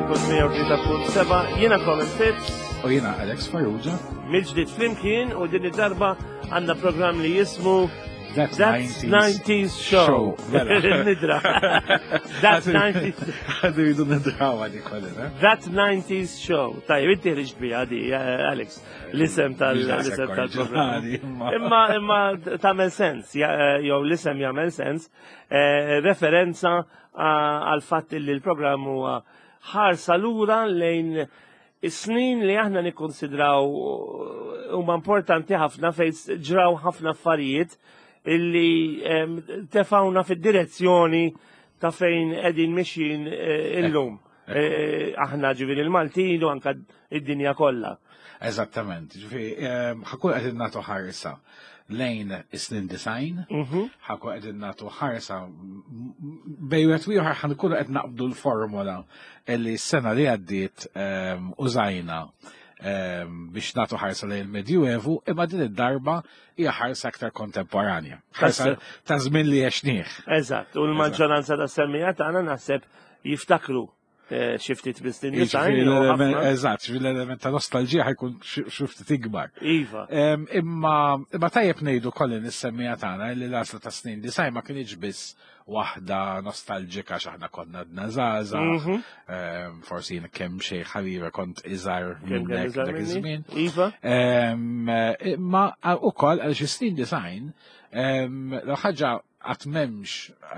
kont 103.7, jiena Colin Fitz. U jiena Alex Farrugia. Mil-ġdid flimkien u din id-darba għandna programm li jismu That's 90s Show. Nidra. That's 90s. Għadu jidu nidraw għadi kollina. That's 90s Show. Tajib, inti rġt bi għadi, Alex, l-isem tal-programm. Imma tamel sens, jow l-isem jamel sens, referenza għal-fat li l-programm huwa ħarsa lura lejn is-snin li aħna nikkonsidraw huma importanti ħafna fejn ġraw ħafna affarijiet illi tefawna fid-direzzjoni ta' fejn qegħdin mixjin illum. Aħna ġifieri il-Maltin u anke id-dinja kollha. Eżattament, ġifieri ħakun qegħdin nagħtu ħarsa lejn is-snin design, ħakun qegħdin nagħtu ħarsa bejwet ieħor ħankunu qed naqbdu l-formola illi s-sena li għaddiet użajna biex nagħtu ħarsa lejn il-Medjuevu, imma din id-darba hija ħarsa aktar kontemporanja. Ħarsa ta' żmien li għexnieh. Eżatt, u l-maġġoranza tas-semmija tagħna naħseb jiftakru xi ftit bis-snin design. Eżatt, l-element ta' nostalġija ħajkun xi ftit ikbar. Iva. Imma tajjeb ngħidu kollin is-semmija tagħna li l-asla ta' snin design ma kienx biss waħda nostalġika x'aħna konna dna żgħażagħ, forsi kemm xejn ħabiba kont iżgħar minnek dak iż-żmien. Iva. Imma wkoll għal xi snin design l-ħaġa qatt m'hemmx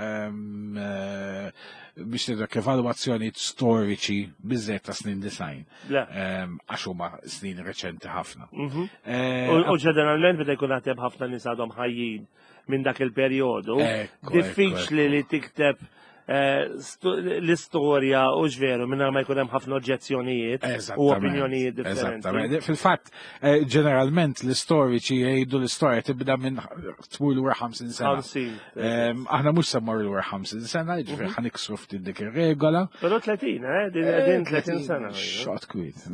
biex nidrek evalwazzjoni storiċi biżżejjed ta' snin design. Għax huma snin reċenti ħafna. U ġeneralment beda jkun għateb ħafna nies għadhom ħajjin minn dak il-perjodu. Diffiċli li tikteb l-istorja u ġveru minna ma jkun hemm ħafna oġġezzjonijiet u opinjonijiet differenti. Fil-fatt, ġeneralment l-istoriċi jgħidu l-istorja tibda minn tmur lura 50 sena. Aħna mhux se mmorru lura 50 sena, ġifier ħaniksru ftit dik ir-regola. Però 30, din 30 sena. Xort kwit.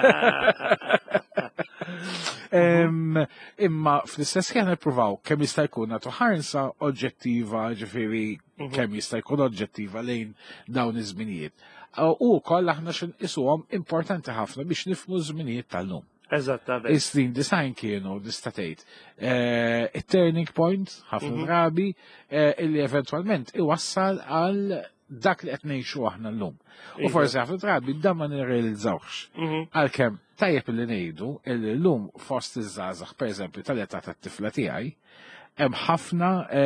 Imma fl-istess kien nippruvaw kemm jista' jkun nagħtu ħarsa oġġettiva, ġifieri kemm jista' jkun oġġettiva lejn dawn iż-żminijiet. U wkoll aħna x'inqisuhom importanti ħafna biex nifhmu żminijiet tal-lum. Eżattament. Is-snin design kienu tista' tgħid it-turning point ħafna drabi illi eventwalment iwassal għal dak li qed ngħixu aħna llum. U forsi ħafna drabi dan ma nirrealizzawx. Għalkemm tajjeb li ngħidu illi llum fost iż-żgħażagħ pereżempju tal-età tat-tifla tiegħi hemm ħafna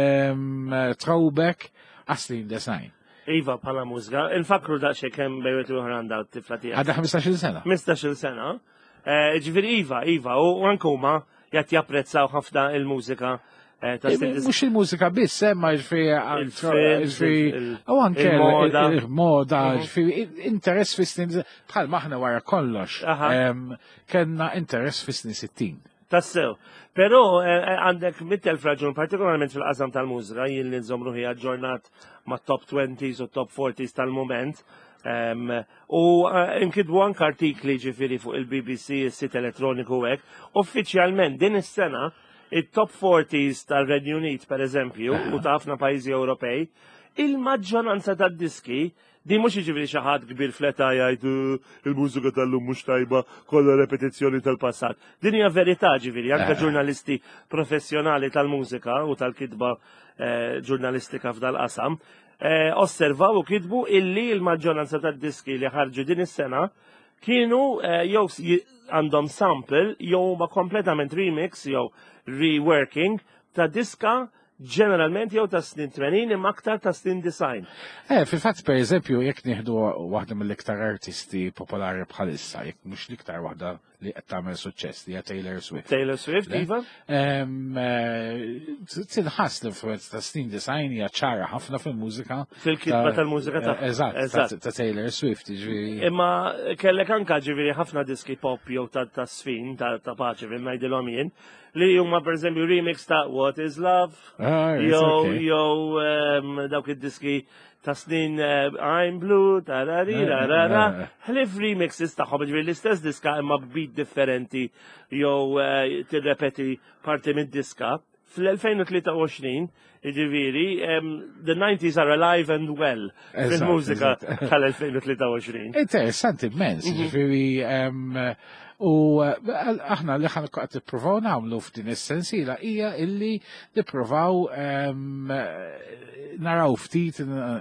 throwback għas-snin design. Iva bħala mużika, infakru daqsxejn kemm bejwet oħra għandha t-tifla tiegħi. Għadha 15-il sena. 15-il sena. Ġifieri Iva, u anke huma qed japprezzaw ħafna il-mużika. Mux il-mużika biss, ma ġifiri, u anke il-moda, ġifiri, interess fis-snin, bħal maħna wara kollox, kena interess fis-snin 60. Tassew, pero għandek mittel fraġun, partikolarment fil-qasam tal-mużika, jien li nżomru ħija ġornat ma' top 20s u top 40s tal-moment, u nkidbu anke artikli ġifiri fuq il-BBC, il-sit elettroniku hekk, uffiċjalment din is-sena il-top 40s tal-Renju Unit, per eżempju, u ta' ħafna pajjiżi Ewropej, il-maġġoranza tad-diski, di mhux jiġifieri xi ħadd kbir fleta jgħid il-mużika tal-lum mhux tajba kollha repetizzjoni tal-passat. Din hija verità ġifieri, anke ġurnalisti professjonali tal-mużika u tal-kitba ġurnalistika f'dal-qasam, osservaw u kitbu illi l-maġġoranza tad-diski li ħarġu din is-sena kienu jew għandhom sample jew ma kompletament remix jew reworking ta' diska ġeneralment jew ta' snin 80 imma aktar ta' snin design. Fil-fatt per eżempju jekk nieħdu waħda mill-iktar artisti popolari bħalissa, jekk mhux l-iktar waħda li qed tagħmel suċċess li hija Taylor Swift. Taylor Swift, iva? Tinħass l-influenza ta' snin design hija ċara ħafna fil-mużika. Fil-kitba tal-mużika ta' eżatt ta' Taylor Swift, ġifieri. Imma kellek anke ġifieri ħafna diski pop jew ta' sfin ta' paċi ngħidilhom jien li huma pereżempju remix ta' What is Love, jew dawk id-diski ta' snin I'm Blue, tararira, ħlif remixes tagħhom ġifieri l-istess diska imma b'beat differenti jew tirrepeti parti mid-diska. Fl-2023 Ġiviri, the 90s are alive and well fil-mużika tal-2023. Interessanti immens, ġifiri, u aħna li ħan qed nippruvaw nagħmlu f'din is-sensiela hija illi nippruvaw naraw ftit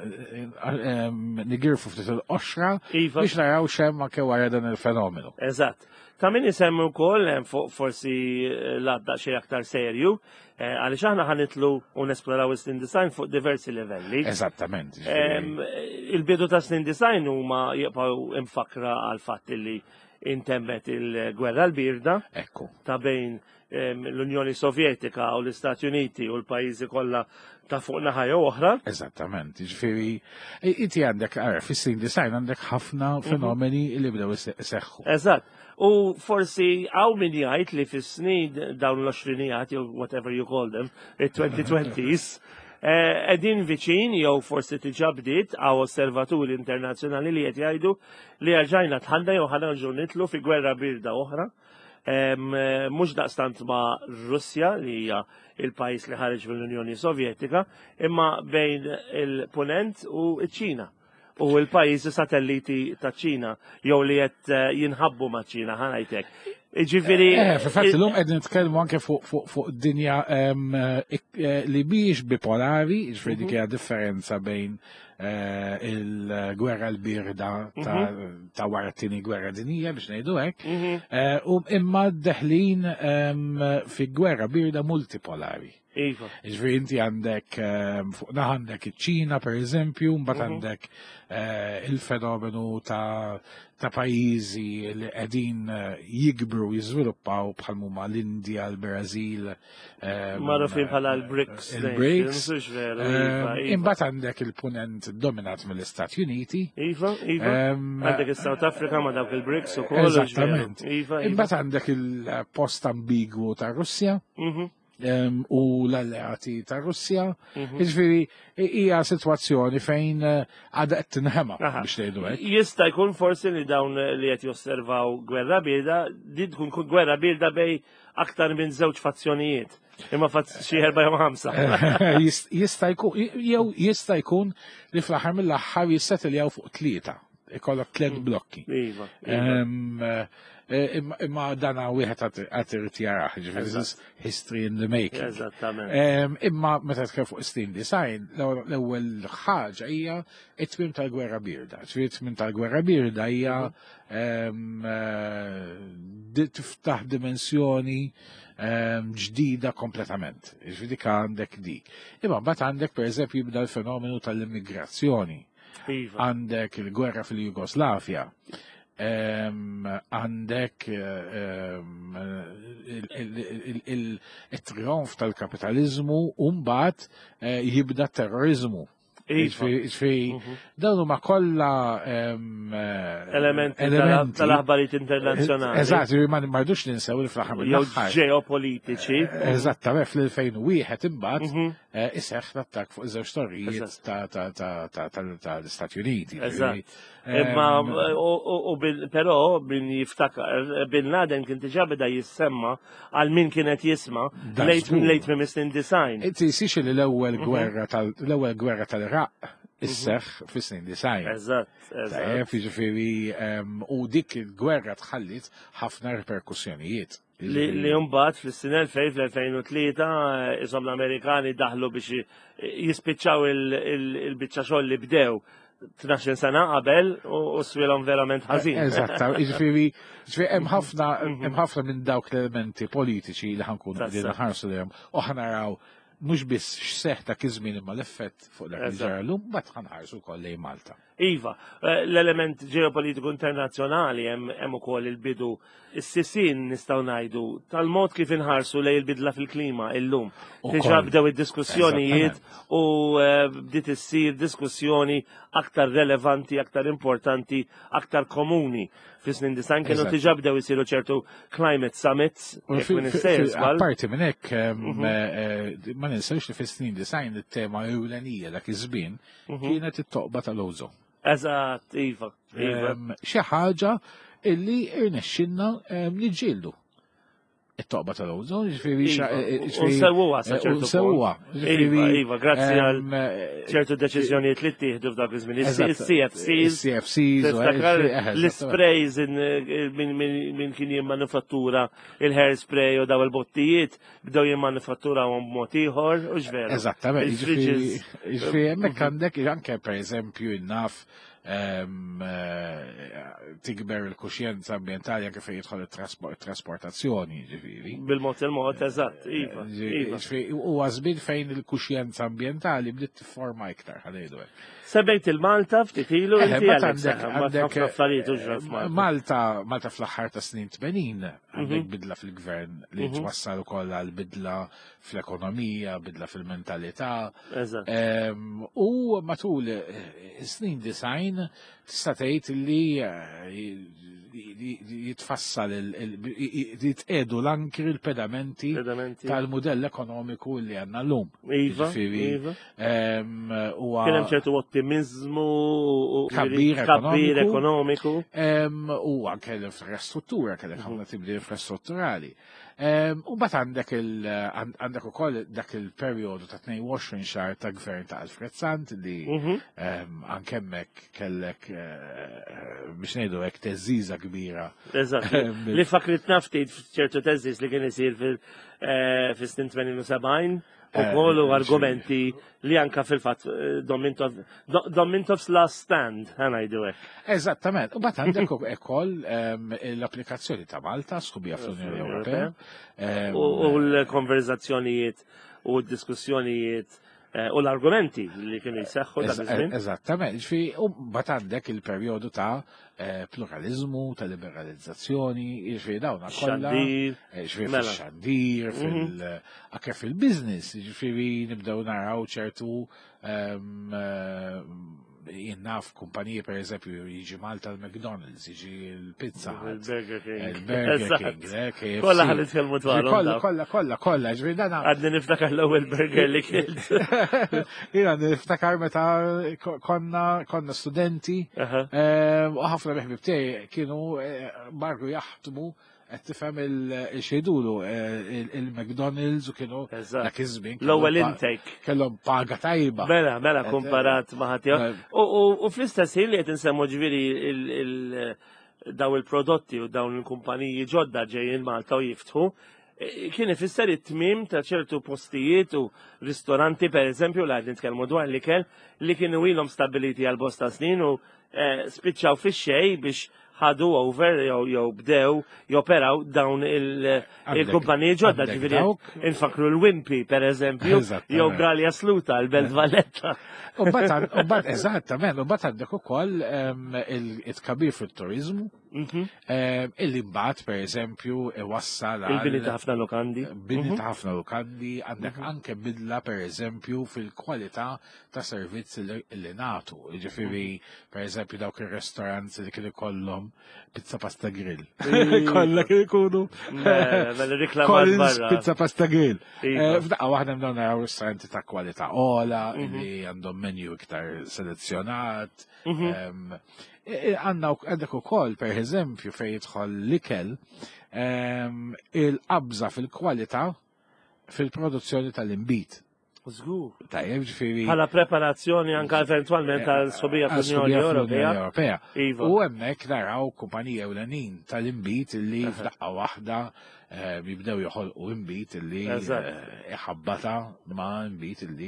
nigirfu ftit il-qoxra biex naraw xemm anke wara dan il-fenomenu. Eżatt. Ta' min isemmu wkoll forsi l-għadda xejn aktar serju, għaliex aħna ħanitlu u nesploraw is-snin design fuq diversi livelli. Eżattament. Il-bidu ta' snin design huma jibqgħu imfakra għal fatt li intemmet il-gwerra l-birda ta' bejn l-Unjoni Sovjetika u l-Istati Uniti u l-pajjiżi kollha ta' fuq naħa oħra. Eżattament, ġifieri inti għandek fis-snin design għandek ħafna fenomeni li bdew iseħħu. Eżatt. U forsi għaw min jgħid li fis-snin dawn l-20 jew whatever you call them, il-2020s, edin viċin jew forsi tiġa bdiet għaw osservaturi internazzjonali li qed jgħidu li rġajna tħanna jew ħanarġu nitlu fi gwerra birda oħra. Mhux daqstant ma' Russja li hija il-pajjiż li ħareġ mill-Unjoni Sovjetika, imma bejn il-Punent u ċ-Ċina. U l-pajjiżi satelliti ta' ċina jew li qed jinħabbu ma' ċina ħanajtek. Ġifieri. Fil-fatt illum qegħdin nitkellmu anke fuq dinja li biex bipolari, ġifieri dik hija differenza bejn il-gwerra l-birda ta' wara t-tieni gwerra dinija biex ngħidu hekk, u imma deħlin fi gwerra birda multipolari. Ġifieri inti għandek fuq għandek iċ-Ċina pereżempju, mbagħad għandek il-fenomenu ta' pajjiżi li qegħdin jikbru jiżviluppaw bħal huma l-Indja, l-Brażil. Magħrufin bħala l-BRICS. Il-BRICS. Imbagħad għandek il-punent dominat mill-Istati Uniti. Għandek is-South Africa ma' dawk il-BRICS ukoll. Eżattament. Imbagħad għandek il-post ambigwu ta' Russja. U l-alleati ta' Russja. Ġifieri hija sitwazzjoni fejn għadha qed tinħema biex tgħidu hekk. Jista' jkun forsi li dawn li qed josservaw gwerra birda, di tkun gwerra birda bej aktar minn żewġ fazzjonijiet. Imma xi 4 jew 5. Jista' jkun li fl-aħħar mill-aħħar jissettiljaw fuq 3. Ikollok 3 blokki. Imma dana wieħed għad irid jaraħ, ġifieri history in the making. Eżattament. Imma meta tkellem fuq snin design, l-ewwel ħaġa hija t-tmiem tal-gwerra birda. Ġifieri t-tmiem tal-gwerra birda hija tiftaħ dimensjoni ġdida kompletament. Ġifieri dik għandek dik. Imma mbagħad għandek pereżempju jibda l-fenomenu tal-immigrazzjoni. Għandek il-gwerra fil-Jugoslavja. Għandek il-trionf tal-kapitalizmu u mbagħad jibda terrorizmu. Dawn huma kollha elementi tal-aħbarijiet internazzjonali. Eżatt, ma rridux ninsew il fl-aħħar mill-aħħar. Ġeopolitiċi. Eżattament, fl-2001 imbagħad iseħħ l-attakk fuq iż-żewġ torrijiet tal-Istati Uniti. Eżatt. Imma però bin jiftakar Bin Laden kien diġà beda jissemma għal min kienet jisma' lejt minn snin design. Inti jsix li l-ewwel gwerra tal-Iraq isseħħ fis-snin design. Eżatt. Jiġifieri u dik il-gwerra tħallit ħafna reperkussjonijiet. Li mbagħad fis-sin 2003 isom l-Amerikani daħlu biex jispiċċaw il-biċċa xogħol li bdew 12 sena qabel u swilhom verament ħażin. Eżatt, jiġifieri hemm ħafna minn dawk l-elementi politiċi li ħankunu qegħdin naħarsu lehom u ħanaraw mhux biss x'seħħ ta' kizmin imma l-effett fuq dak li ġara llum, mbagħad ħanħarsu wkoll lejn Malta. Iva, l-element ġeopolitiku internazzjonali hemm ukoll il-bidu is-sisin nistgħu ngħidu tal-mod kif inħarsu lejn il-bidla fil-klima illum. Diġà bdew id-diskussjonijiet u bdiet issir diskussjoni aktar relevanti, aktar importanti, aktar komuni. Fis-snin design kienu diġà bdew isiru ċertu climate summits. Apparti minn hekk ma ninsewx li fis-snin design it-tema ewlenija dak iż-żmien kienet it-toqba tal-ożo. Eżatt, iva. Xi ħaġa illi irnexxinna niġġieldu. it-toqba tal-ozon, ġifiri Unsewwa sa ċertu punt. Iva, grazzi għal ċertu deċiżjonijiet li ttieħdu f'dak iż-żmien. Is-CFCs, l-sprays minn kien jimmanufattura il-hairspray u daw il-bottijiet bdew jimmanufatturawhom b'mod ieħor u x'veru. Eżattament, ġifiri hemmhekk għandek anke pereżempju innaf tikber il-kuxjenza ambientali anke fejn jidħol it-trasportazzjoni, ġifieri. Bil-mod il-mod, eżatt, iva. U għażbien fejn il-kuxjenza ambientali bdiet tifforma iktar, ħanejdu hekk. Sebejt il-Malta ftit ilu inti għandek Malta fl-aħħar ta' snin 80 għandek bidla fil-gvern li twassal ukoll għal bidla fl-ekonomija, bidla fil-mentalità. U matul snin design tista' tgħid li jitfassal jitqedu l-ankri l-pedamenti tal-modell ekonomiku li għandna llum. Iva. Kien hemm ċertu ottimizmu u kabbir ekonomiku. U anke l-infrastruttura kellek ħafna tibdi infrastrutturali. U bat għandek ukoll dak il-perjodu ta' 22 xahar ta' gvern ta' Alfred Sant li anke hemmhekk kellek biex ngħidu hekk teżżiża kbira. Eżatt. Li fakritna ftit f'ċertu teżżiż li kien isir fis-snin 78 ukoll argumenti li anka fil-fatt Domintov's last stand, ħanajdu hekk. Eżattament, u bat għandek ukoll l-applikazzjoni ta' Malta skubija fl-Unjoni Ewropea. U l-konverzazzjonijiet u d-diskussjonijiet u l-argumenti li kienu jseħħu ta' żmien. Eżattament, u bat għandek il-perjodu ta' pluralizmu, ta' liberalizzazzjoni, dawna kollha. Fil-xandir, anke fil-business, nibdew naraw ċertu jinnaf kumpaniji per eżempju jiġi Malta l-McDonald's, jiġi l-Pizza Hut, il-Burger King, kolla ħalli tkellmu dwarhom. Kolla, ġifieri dan għadni niftakar l-ewwel burger li kilt. Jiena niftakar meta konna studenti u ħafna meħbib tiegħi kienu barru jaħdmu qed tifhem il-xejdulu il-McDonald's u kienu dak iż-żmien. L-ewwel intake. Kellhom paga tajba. Mela komparat ma' ħadd u fl-istess ħin li qed insemmu ġifieri daw il-prodotti u dawn il-kumpaniji ġodda ġejjin Malta u jiftħu, kien ifisser it-tmiem ta' ċertu postijiet u ristoranti pereżempju li qed nitkellmu dwar l-ikel li kienu ilhom stabiliti għal bosta snin u spiċċaw fix-xejn biex ħadu over jew bdew joperaw dawn il-kumpaniji ġodda ġifieri infakru l-Wimpy pereżempju jew Gallia Sluta l-Belt Valletta. U bat eżattament, u bat għandek ukoll it-kabir fit-turiżmu illi mbagħad pereżempju iwassal il-bini ta' ħafna lukandi. Bini ta' ħafna lukandi għandek anke bidla pereżempju fil-kwalità ta' servizz li nagħtu. Jiġifieri pereżempju dawk ir-restoranti li kienu ikollhom pizza pasta grill. Kollha kienu jkunu Collins pizza pasta grill. F'daqqa waħda nibdew naraw ristoranti ta' kwalità ola li għandhom menju iktar selezzjonat. Għandek ukoll per eżempju fejn jidħol l-ikel il-qabża fil-kwalità fil-produzzjoni tal-imbit. Żgur. Tajjeb ġifieri. Bħala preparazzjoni anke eventwalment tal-sobija fl-Unjoni Ewropea. U hemmhekk naraw kumpaniji ewlenin tal-imbit illi f'daqqa waħda jibdew joħolqu imbit illi iħabbata ma' imbit illi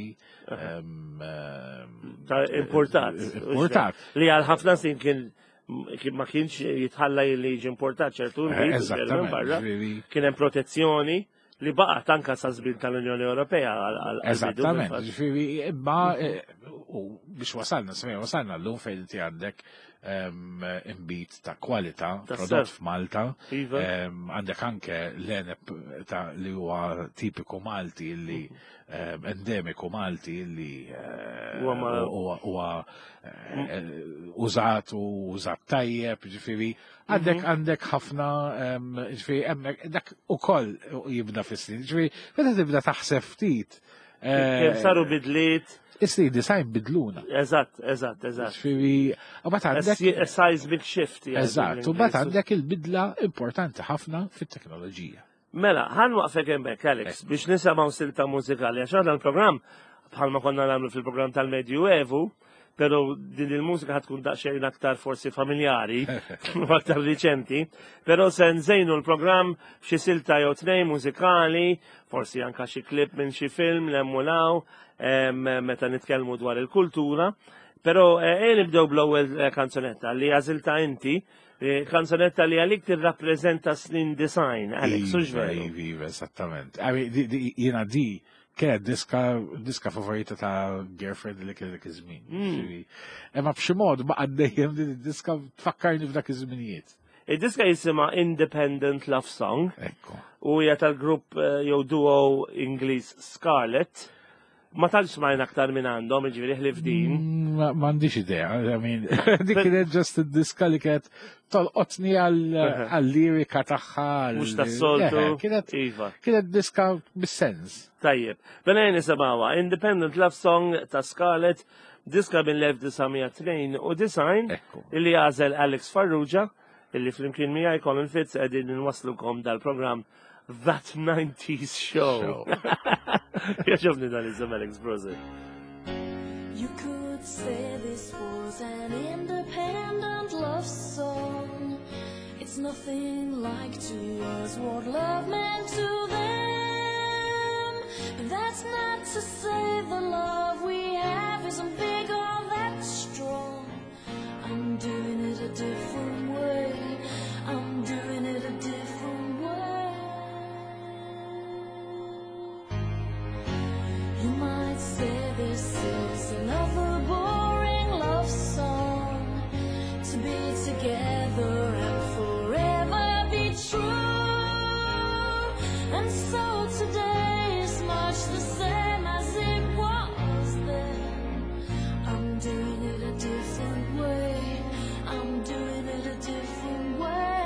importat. Li għal ħafna sin kien ma kienx jitħalla li jiġi importat ċertu imbit. Kien hemm protezzjoni li baqgħet anke sa żmien tal-Unjoni Ewropea għal eżattament, ġifieri imma biex wasalna llum fejn inti għandek imbit ta' kwalità prodott f'Malta, għandek anke l-enep li huwa tipiku Malti li endemiku Malti li huwa użat tajjeb, ġifieri għandek ħafna ġifieri hemmhekk dak ukoll jibda fis-snin, ġifieri meta tibda taħseb ftit. Kif saru bidliet. Is-snin design bidluna. Eżatt. Ġifieri seismic shift. Eżatt, u mbagħad għandek il-bidla importanti ħafna fit-teknoloġija. Mela, ħan waqfek hemmhekk, Alex, biex nisimgħu silta mużikali għax aħna l-programm bħalma konna nagħmlu fil-programm tal-Medju Evu, pero din il-mużika ħatkun daqsxejn aktar forsi familjari, aktar riċenti, pero se nżejnu l-programm xi silta jew tnejn mużikali, forsi anka xi klip minn xi film l-emmulaw, meta nitkellmu dwar il-kultura, pero nibdew bl-ewwel kanzonetta li għażilta inti, kanzonetta li għalik tirrappreżenta snin design, Alex, uġveru. Iva, esattament. Jena di kienet diska favorita ta' Girlfriend li kien dak iż-żmien. Imma b'xi mod ma għaddejjem din id-diska tfakkarni f'dak iż-żminijiet. Id-diska jisimha Independent Love Song. Ekku. U hija tal-grupp jew duo Ingliż Scarlett. Ma tantx smajna aktar minn għandhom, jiġifieri ħlif din. M'għandix idea, dik kienet ġust id-diska li kienet tolqotni għall-lirika tagħha. Mhux tas-soltu. Kienet diska bis-sens. Tajjeb. Bena nisimgħuha Independent Love Song ta' Scarlett, diska minn l-1992 illi għażel Alex Farrugia, illi flimkien miegħi Colin Fitz qegħdin inwasslukom dal-programm That 90s Show. Jaxofni dan iżem Alex Brother. You could say this was an independent love song. It's nothing like to us what love meant to them. But that's not to say the love we have isn't big or that strong. I'm doing it a different way. I'm doing it a different way. You might say this is another boring love song, to be together and forever be true. And so today is much the same as it was then. I'm doing it a different way. I'm doing it a different way.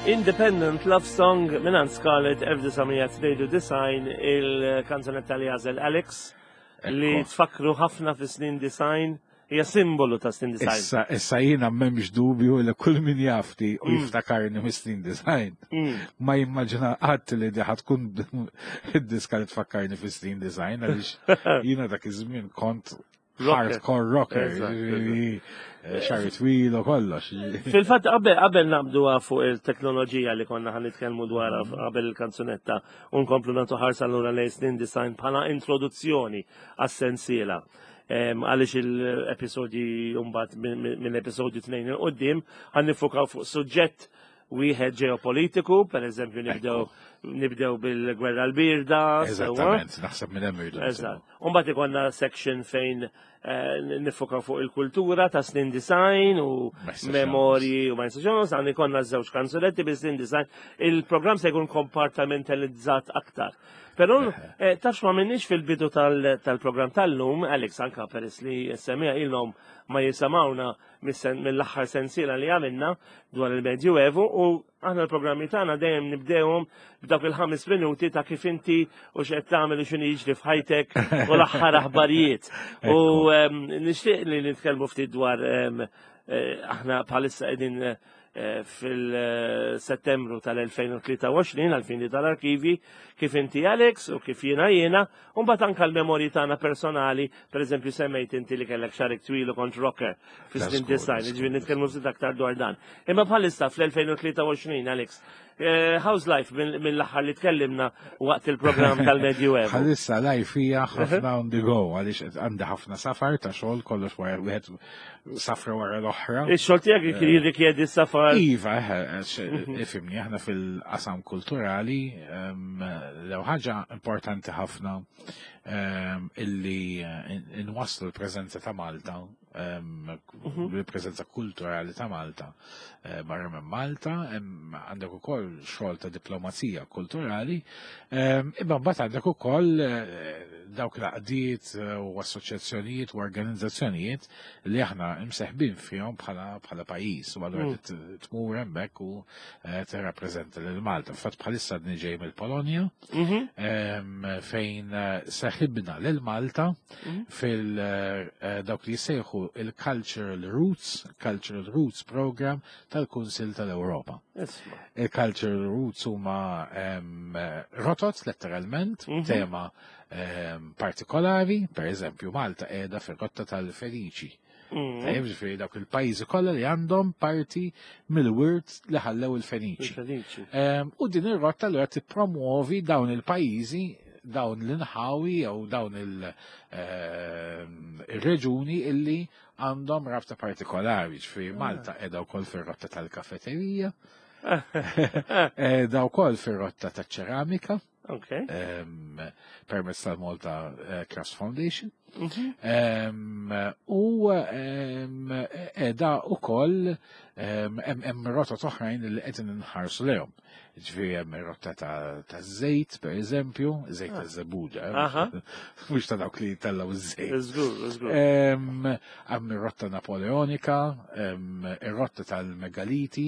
Independent Love Song minant Scarlett 1992 il-kanzonetta li għazel Alex li tfakru ħafna fi snin design hija simbolu ta' snin design. Issa jiena m'hemmx dubju li kull min jafti u jiftakarni mis-snin design. Ma jimmaġina qatt li di tkun id-diska li tfakkarni fi snin design għaliex jiena dak iż-żmien kont hardcore rocker, xarri twil u kollox. Fil-fatt qabel nabdu fuq il-teknoloġija li konna ħan nitkellmu dwar qabel il-kanzunetta u nkomplu nagħtu ħarsa lura lejn snin design bħala introduzzjoni għas-sensiela. Għalix il-episodi umbat minn episodi 2 il-qoddim għan nifukaw fuq suġġett wieħed ġeopolitiku, per eżempju nibdew bil-gwerra l-birda. Eżattament, naħseb minn hemm irdu. Eżatt. Umbat ikonna section fejn nifukaw fuq il-kultura ta' snin design u memorji u ma' jistaxons, għan ikonna żewġ kanzuletti bil-snin design. Il-program se jkun kompartamentalizzat aktar. Pero tafx ma minnix fil-bidu tal-program tal-lum, Alex anka peress li semija ilhom ma jisamawna mill-aħħar sensiela li għamilna dwar il-Medjuevu u aħna l-programmi tagħna dejjem nibdewhom b'dak il-5 minuti ta' kif inti u x'qed tagħmel u x'inhi jiġri f'ħajtek u l-aħħar aħbarijiet. U nixtieq li nitkellmu ftit dwar aħna bħalissa qegħdin fil-Settembru tal-2023 għal-fini tal-arkivi kif inti Alex u kif jiena u mbagħad anke l-memorji tagħna personali, pereżempju semmejt inti li kellek xarik twil u kont rocker fis-snin design, ġifieri nitkellmu ftit aktar dwar dan. Imma bħalissa fl-2023 Alex, how's life mill-aħħar li tkellimna waqt il-programm tal-Medjuevu? Bħalissa life hija ħafna on the go għaliex għandi ħafna safar ta' xogħol kollox wara wieħed safra wara l-oħra. Ix-xogħol tiegħek jirrikjedi s-safar. Iva, ifimni aħna fil-qasam kulturali lew ħaġa importanti ħafna illi inwasslu l-preżenza ta' Malta, l-preżenza kulturali ta' Malta barra minn Malta, għandek ukoll xogħol ta' diplomazija kulturali, imma mbagħad għandek ukoll dawk l-qdiet u assoċjazzjonijiet u organizzazzjonijiet li aħna imseħbin fihom bħala pajjiż u allura tmur hemmhekk u tirrappreżenta lil Malta. Fatt bħalissa ġej mill-Polonja fejn seħibna lil Malta fil dawk li jsejħu il-Cultural Roots Program tal-Kunsil tal-Ewropa. Il-Cultural Roots huma rotot letteralment tema partikolari, per eżempju Malta qiegħda fir-rotta tal-Feniċi. Ġifieri dawk il-pajjiżi kollha li għandhom parti mill-wirt li ħallew il-Feniċi. U din ir-rotta allura tippromuovi dawn il-pajjiżi, dawn l-inħawi jew dawn il-reġuni illi għandhom rabta partikolari. Ġifieri Malta qiegħda wkoll fir-rotta tal-kafeterija, qiegħda wkoll fir-rotta taċ-ċeramika. Permezz tal-Malta Crafts Foundation. U edha ukoll hemm rotot oħrajn li qegħdin inħarsu lehom. Ġifieri hemm rotta ta' żejt, pereżempju, żejt ta' żebuġa, mhux ta' dawk li jtellaw iż-żejt. Hemm ir-rotta Napoleonika, ir-rotta tal-Megaliti.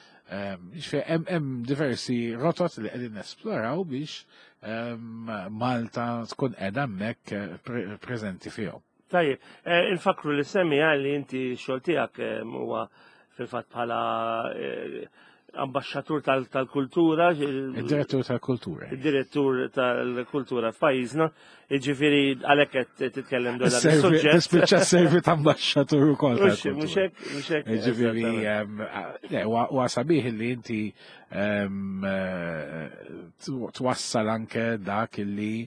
Hemm diversi rotot li qegħdin nesploraw biex Malta tkun qiegħda hemmhekk preżenti fihom. Tajjeb, infakru li semmi li inti x-xogħol tiegħek huwa fil-fatt bħala ambasċatur tal-kultura. Id-direttur tal-kultura. Id-direttur tal-kultura f'pajjiżna, jiġifieri għalhekk qed titkellem dwar dan is-suġġett. Tispiċċa servi ta' ambasċatur ukoll. Mhux hekk. Jiġifieri huwa sabiħ li inti twassal anke dak illi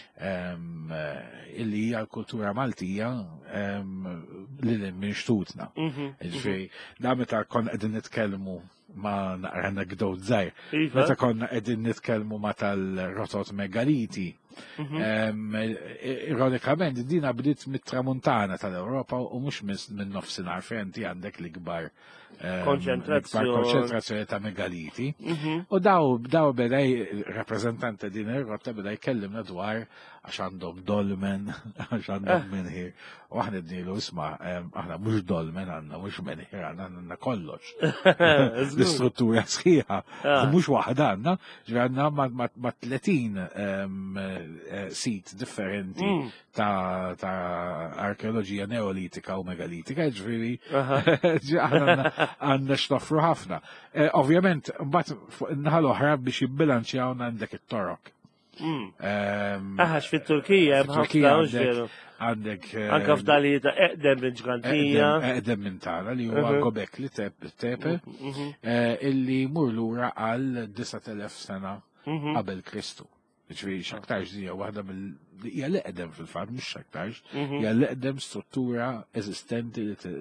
hija l-kultura Maltija lil minn xtutna. Ġifieri da meta konna qegħdin nitkellmu ma naqra anekdot żgħir. Meta konna qegħdin nitkellmu ma tal-rotot Megaliti Ironikament, dina bdiet mit-tramuntana tal-Ewropa u mhux minn nofsinhar fejn inti għandek l-ikbar konċentrazzjoni ta' megaliti. U daw bedaj rappreżentanti din ir-rotta beda jkellimna dwar għax għandhom dolmen, għax għandhom minħir. U aħna dnilu isma' aħna mhux dolmen għandna, mhux minħir għandna kollox. L-istruttura sħiħa, mhux waħda għandna, ġifieri għandna ma' 30 sit differenti ta' arkeoloġija neolitika u megalitika, ġifieri għandna x'toffru ħafna. Ovvjament, mbagħad naħa l-oħra biex jibbilanċjaw għandek it-torok. Aħax fit-Turkija għandek anka f'dalijiet eqdem minn ġgantija. Eqdem minn tara li huwa Gobekli Tepe illi mur lura għal 9,000 sena qabel Kristu. Ġifieri x'aktarx hija waħda hija l-eqdem fil-fatt mhux x'aktarx, hija l-eqdem struttura eżistenti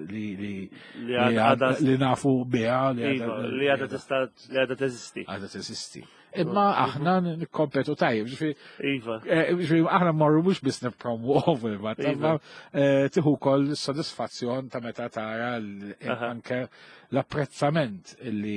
li nafu biha li għadha teżisti. Għadha teżisti. Imma aħna nikkompetu tajjeb, ġifieri aħna mmorru mhux biss nippromuovu imma tieħu wkoll sodisfazzjon ta' meta tara anke l-apprezzament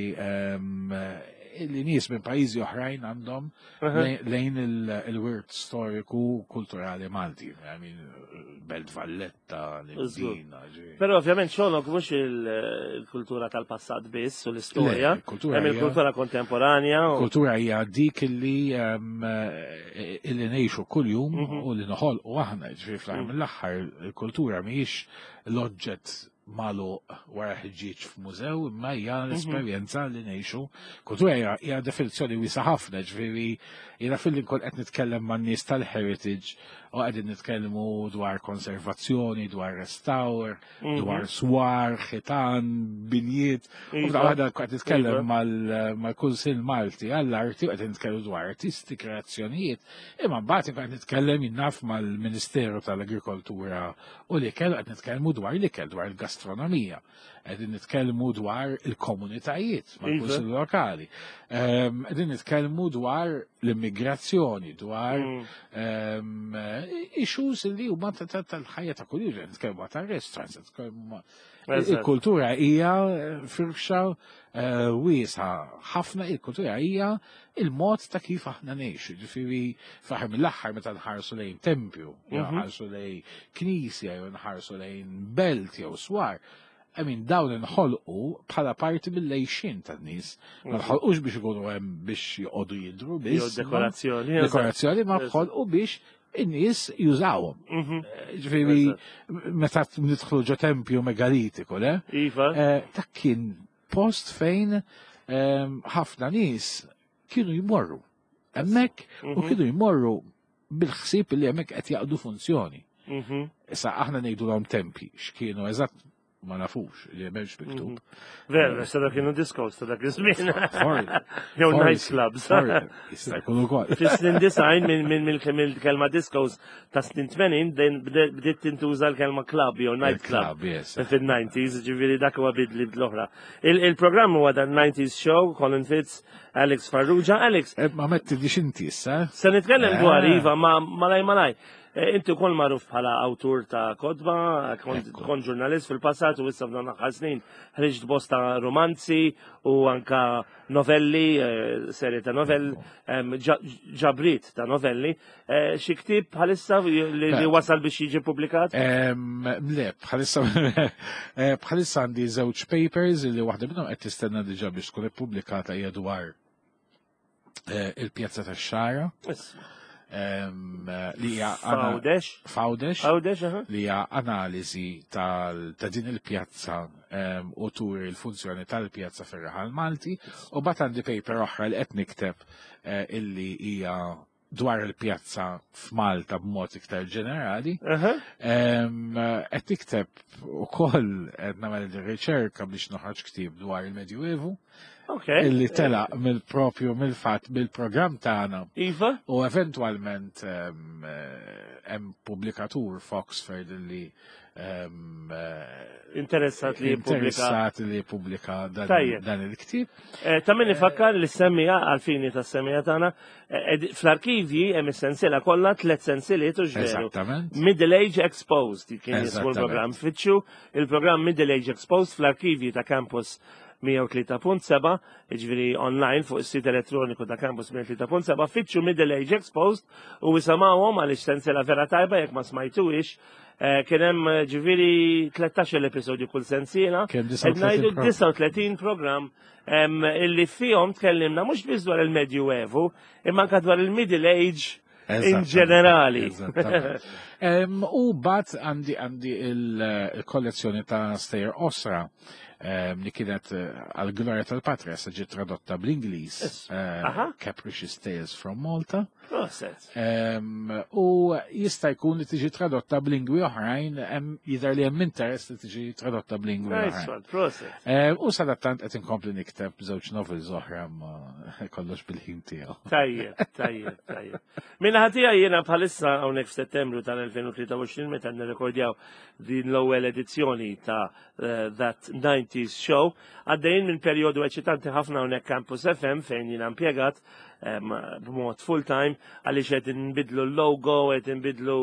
li nies minn pajjiżi oħrajn għandhom lejn il-wirt storiku kulturali Malti. Belt Valletta, l-Indina. Però ovvjament xogħolok mhux il-kultura tal-passat biss u l-istorja, hemm il-kultura kontemporanja. Kultura hija dik illi ngħixu kuljum u li noħolqu aħna, ġifieri fl-aħħar mill-aħħar il-kultura mhijiex l-oġġett malu wara ħġieġ f'mużew, imma hija l-esperjenza li ngħixu. Kultura hija definizzjoni wiesa ħafna, ġifieri jiena fil-li nkun qed nitkellem man-nies tal-heritage u qegħdin nitkellmu dwar konservazzjoni, dwar restawr, dwar swar, ħitan, binjiet. U waħda qed nitkellem mal-Kunsill Malti għall-arti u qed nitkellmu dwar artisti, kreazzjonijiet. Imma mbagħad qed nitkellem jinnaf mal-Ministeru tal-Agrikoltura u l-ikel qed nitkellmu dwar l-ikel, dwar il-gastronomija. Qegħdin nitkellmu dwar il-komunitajiet mal-Kunsill Lokali. Qegħdin nitkellmu dwar l-immigrazzjoni, dwar issues li huma tal-ħajja ta' kuljum, nitkellmu tar-restaurants, il-kultura hija firxa wiesa ħafna, il-kultura hija il-mod ta' kif aħna ngħixu. Ġifieri fl-aħħar mill-aħħar meta nħarsu lejn tempju, jew nħarsu lejn knisja, jew nħarsu lejn belt jew swar. Dawn inħolqu bħala parti mill-lejxin tan-nies. Ma nħolqux biex ikunu hemm biex joqogħdu jidhru biss. Dekorazzjoni ma nħolqu biex in-nies jużawhom. Ġifieri meta nidħlu ġo tempju megalitiku, dak kien post fejn ħafna nies kienu jmorru hemmhekk u kienu jmorru bil-ħsieb li hemmhekk qed jaqdu funzjoni. Issa aħna ngħidulhom tempji x'kienu eżatt ma nafux, li m'hemmx miktub. Vera, sta kienu discos ta' dak iż-żmien. Jew night clubs. Jista' jkun ukoll. Fis-snin design minn mill-kelma discos ta' snin 80 bdiet tintuża l-kelma club jew night club. Fil-90s, ġifieri dak huwa bidli l-oħra. Il-programm huwa dan 90s show, Colin Fitz, Alex Farrugia. Alex. Ma mettidix inti issa. Se nitkellem dwar Iva malaj. Inti kol maruf bħala awtur ta' kodba, kon ġurnalist fil-passat u issa f'dan aħħar snin ħriġt bosta romanzi u anka novelli, serje ta' novelli, ġabrit ta' novelli. Xi ktieb bħalissa li wasal biex jiġi publikat? Le, bħalissa għandi żewġ papers li waħda minnhom qed tistenna diġà biex tkun ippubblikata hija dwar il-pjazza tax-Xara. Li hija Fawdex li hija analiżi ta' din il-pjazza u tur il-funzjoni tal-pjazza fir-Raħal Malti u bat għandi paper oħra li qed nikteb illi hija dwar il-pjazza f'Malta b'mod iktar ġenerali. Qed nikteb ukoll qed nagħmel riċerka biex noħroġ ktieb dwar il-Medjuevu. Illi telaq mill-fatt bil-programm tagħna. Iva. U eventwalment hemm pubblikatur f'Oxford illi Interessat li jippubblika Tajjeb. dan il-ktib. Ta' min ifakkar li s-semmija għal-fini ta' s-semmija tagħna fl-arkivji hemm is-sensiela kollha 3 sensiliet u ġveru. Esattament. Middle Age Exposed kien jismu Esattament. l-programm. Fitxu il-programm Middle Age Exposed fl-arkivji ta' Campus 103.7, ġviri online fuq is-sit elettroniku ta' Campus 103.7, fitxu Middle Age Exposed u wisamawhom għaliex sensiela vera tajba jekk ma smajtuwix. Kien hemm ġifieri 13 episodju kull sensiela. Kien Qed ngħidu 39 programm illi fihom tkellimna mhux biss dwar il-Medju imma anke dwar il-Middle Age in ġenerali. U bat għandi il-kollezzjoni ta' Stejer Osra li kienet għal-Gloria tal-Patria se ġiet tradotta bl-Ingliż Capricious Tales from Malta. U jista' jkun li tiġi tradotta b'lingwi oħrajn, jidher li hemm interess li tiġi tradotta b'lingwi oħrajn. U sadattant qed inkompli nikteb żewġ novels oħra ma kollox bil-ħin tiegħu. Tajjeb. Minna ħatija jiena bħalissa hawnhekk f'Settembru tal-2023 meta nirrekordjaw din l-ewwel edizzjoni ta' That 90s Show, għaddejjin minn perjodu eċitanti ħafna hawnhekk Campus FM fejn jiena impjegat b'mod full-time għaliex qed inbidlu l-logo, qed inbidlu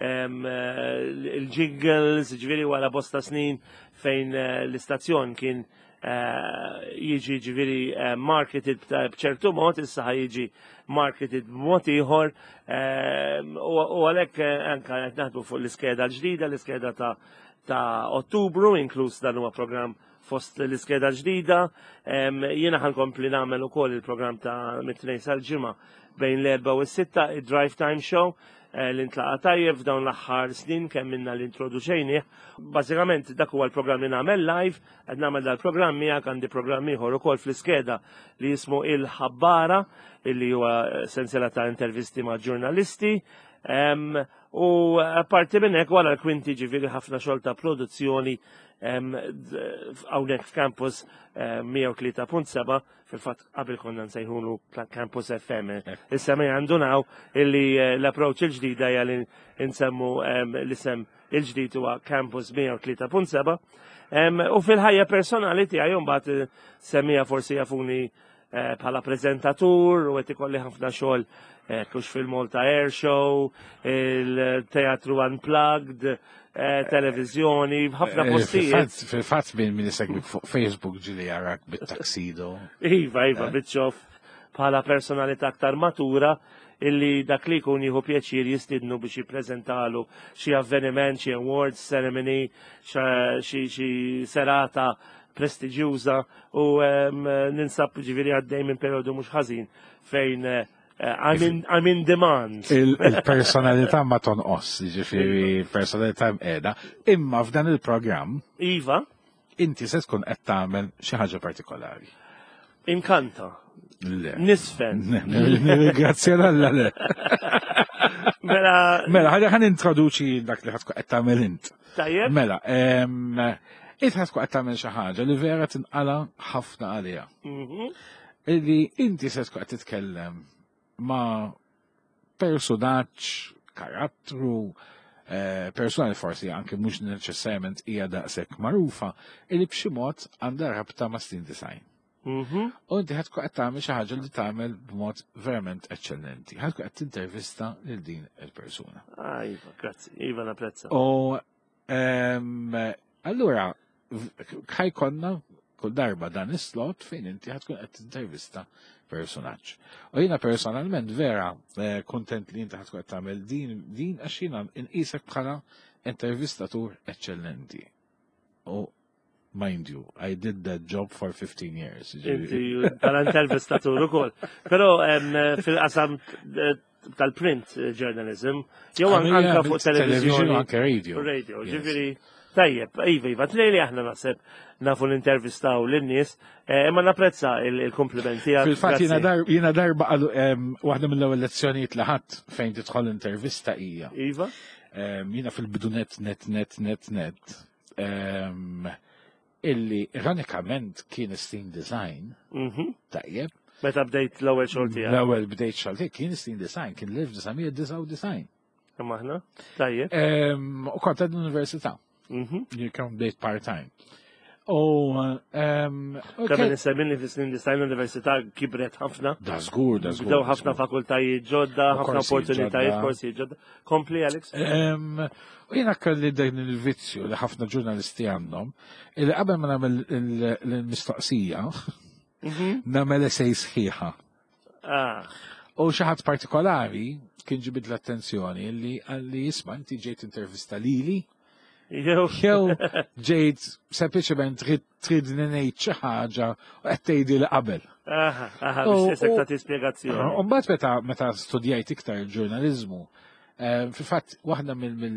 il-jingles, ġifieri wara bosta snin fejn l-istazzjon kien jiġi ġifieri marketed b'ċertu mod, issa jiġi marketed b'mod ieħor u għalhekk anke qed naħdmu fuq l-iskeda l-ġdida, l-iskeda ta' Ottubru, inkluż dan huwa programm fost l-iskeda ġdida. Jiena ħankompli nagħmel ukoll il-programm ta' mit-tnejn sal-ġimgħa bejn l-4 u s-6 id-Drive Time Show li ntlaqa tajjeb f'dawn l-aħħar snin kemm minna l-introduċejnieh. Bażikament dak huwa l-programm li nagħmel live, qed nagħmel dal-programm miegħek għandi programm ieħor ukoll fl-iskeda li jismu Il-Ħabbara, illi huwa sensiela ta' intervisti ma' ġurnalisti. U apparti minn hekk wara l-kwinti ġifieri ħafna xogħol ta' produzzjoni hawnhekk f'Campus 103.7 fil-fatt qabel konna nsejħulu Campus FM. Issa ma jandunaw illi l-approach il-ġdida hija li nsemmu l-isem il-ġdid huwa Campus 103.7. U fil-ħajja personali tiegħi mbagħad semmija forsi jafuni bħala prezentatur u qed ikolli ħafna xogħol kux fil-Malta Air Show, il-Teatru Unplugged, televizjoni, ħafna postijiet. Fil-fatt min isegwi fuq Facebook ġili jarak bit-taksido. Iva, bitxof bħala personalità aktar matura illi dak li jkun jieħu pjaċir jistidnu biex jippreżentalu xi avveniment, xi awards ceremony, xi serata prestiġjuża u ninsab ġifieri għaddej minn periodu mhux ħażin fejn I'm in demand. Il-personalità ma tonqos, ġifieri personalità mqiegħda, imma f'dan il-programm Iva, inti se tkun qed tagħmel xi ħaġa partikolari. Inkanta. Le. Nisfen. Grazie alla le. Mela, ħan introduċi dak li ħatkun qed tagħmel int. Tajjeb. Mela, int ħatkun qed tagħmel xi ħaġa li vera tinqala ħafna għaliha. Illi inti se tkun qed titkellem ma' personaġġ, karattru, persuna li forsi anke mhux neċessarjament hija daqshekk magħrufa, illi b'xi mod għandha rabta ma' Steen Design. U inti ħad tkun qed tagħmel xi ħaġa li tagħmel b'mod verament eċċellenti. Ħad tkun qed tintervista lil din il-persuna. Iva, grazzi, Iva napprezza. U allura ħajkonna kull darba dan is-slot fejn inti ħad tkun qed tintervista personaġġ. U jiena personalment vera kontent li inti ħad tkun qed tagħmel din għax jiena inqisek bħala intervistatur eċċellenti. U mind you, I did that job for 15 years. Inti tal-intervistatur ukoll. Però fil-qasam tal-print journalism, jew anke fuq televiżjoni, anke radio. Radio, ġifieri tajjeb, iva, tlejli aħna naħseb nafu l-intervistaw l-nies, imma napprezza il-komplimenti tiegħek. Fil-fatt jiena darba waħda mill-ewwel lezzjonijiet li ħadd fejn tidħol intervista hija. Iva? Jiena fil-bidunet net. Illi ironikament kien Steen Design, tajjeb. Meta bdejt l-ewwel xogħol tiegħek. L-ewwel bdejt xogħol tiegħek kien Steen Design, kien l-1999. Kemm aħna? Tajjeb. U kont l-università. Kemm bdejt part-time. Kabel nissemmin li fis-snin distajn l-Università kibret ħafna. Da żgur. Bdew ħafna fakultajiet ġodda, ħafna opportunitajiet, korsijiet ġodda. Kompli, Alex? U jiena kelli dan il-vizzju li ħafna ġurnalisti għandhom, illi qabel ma nagħmel l-mistoqsija, nagħmel essej sħiħa. U xi ħadd partikolari kien ġibid l-attenzjoni li għalli jisma' inti ġejt intervista lili, jew ġejt sempliċement trid ngħid xi ħaġa u qed tgħidli li qabel. Biex isek tagħti spjegazzjoni. U mbagħad meta studjajt iktar il-ġurnaliżmu, fil-fatt waħda